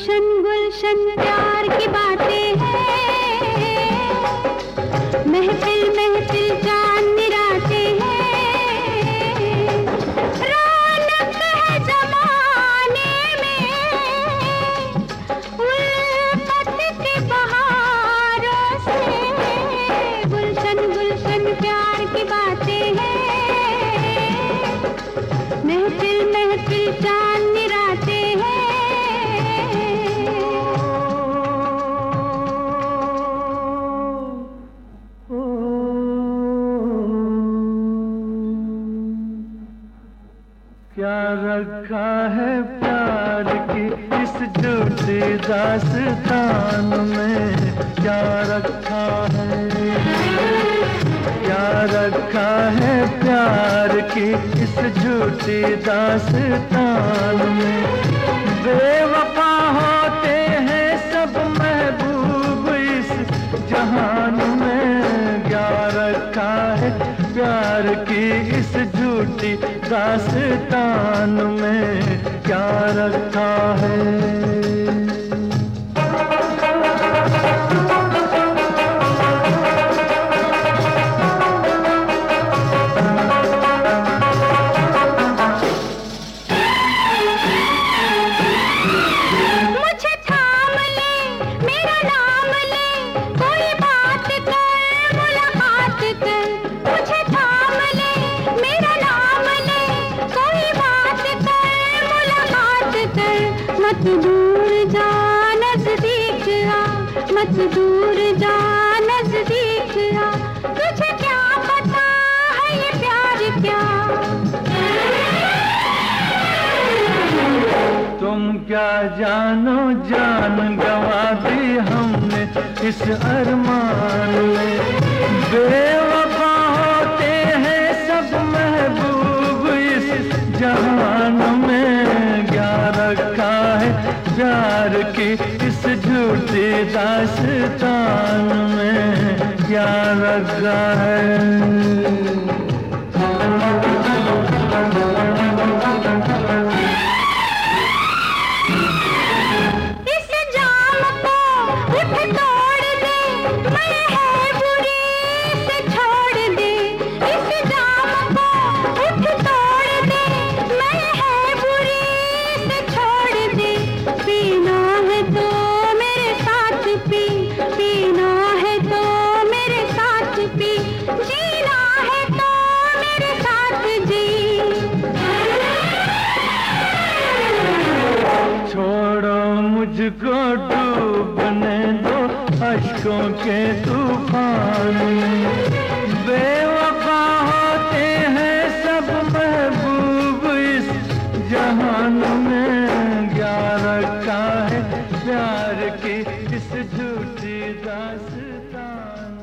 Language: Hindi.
गुलशन गुलशन प्यार की बातें हैं, महफिल महफिल चांद निराते हैं, रौनक है जमाने में उल्फत के बहारों से। गुलशन गुलशन प्यार की बातें हैं, महफिल महफिल चांद निराते हैं। क्या रखा है प्यार की इस झूठी दास्तान में, क्या रखा है, क्या रखा है प्यार की इस झूठी दास्तान में। बेवफा होते हैं सब महबूब इस जहान में, क्या रखा है प्यार की इस झूठी दास्तान में, क्या रखा है। मत दूर जा नजदीक आ, मत दूर जा नजदीक आ, तुझे क्या पता है ये प्यार क्या। तुम क्या जानो जान गंवा दी हमने इस अरमान में। बेवफा होते हैं सब महबूब इस जहान में, क्या रखा है प्यार की इस झूठी दास्तान में, क्या रखा है। मुझको डूबने दो अश्कों के तूफान में। बेवफा होते हैं सब महबूब इस जहान में, क्या रखा है प्यार की इस झूठी दास्तान।